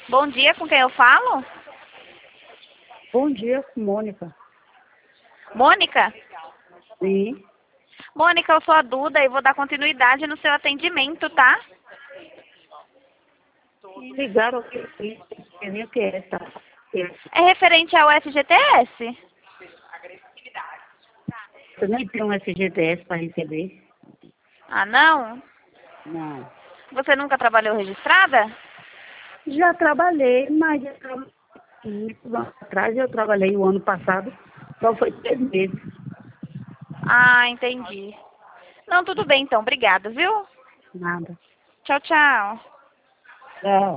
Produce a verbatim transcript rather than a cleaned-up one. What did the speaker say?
Bom dia, com quem eu falo? Bom dia, Mônica. Mônica? Sim. Mônica, eu sou a Duda e vou dar continuidade no seu atendimento, tá? E ligaram aqui, o que é essa? É referente ao F G T S? Você nem tem um F G T S para receber? Ah, não? Não. Você nunca trabalhou registrada? Já trabalhei, mas já trabalhei muitos anos atrás. Eu trabalhei o ano passado, só foi três meses. Ah, entendi. Não, tudo bem então. Obrigada, viu? Nada. Tchau, tchau. Tchau.